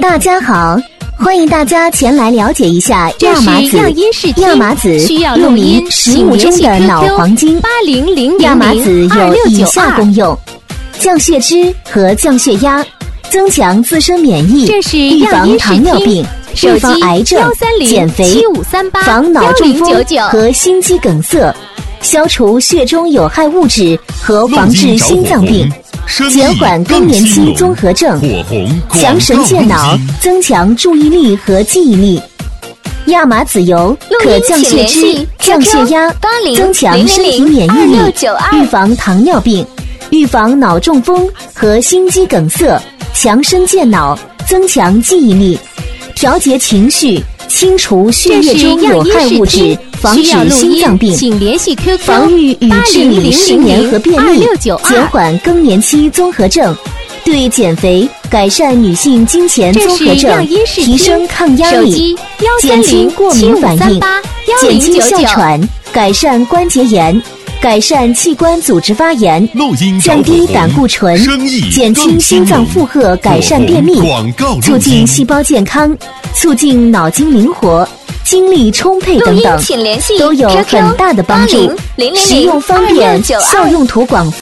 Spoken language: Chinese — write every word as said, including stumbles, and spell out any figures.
大家好，欢迎大家前来了解一下亚麻籽。亚麻籽又名食物中的脑黄金。亚麻籽有以下功用：降血脂和降血压，增强自身免疫，预防糖尿病，预防癌症，减肥，防脑中风和心肌梗塞，消除血中有害物质和防治心脏病，减缓更年期综合症，强神健脑，增强注意力和记忆力。亚麻籽油可降血脂、降血压，增强身体免疫力，预防糖尿病，预防脑中风和心肌梗塞，强身健脑，增强记忆力，调节情绪，清除血液中有害物质，防止心脏病，防御与治理失眠和便秘，减缓更年期综合症，对减肥、改善女性经前综合症，提升抗压力，减轻过敏反应，减轻哮喘，改善关节炎，改善器官组织发炎，降低胆固醇，减轻心脏负荷，改善便秘，促进细胞健康，促进脑筋灵活，精力充沛等等，都有很大的帮助。使用方便，效用途广泛。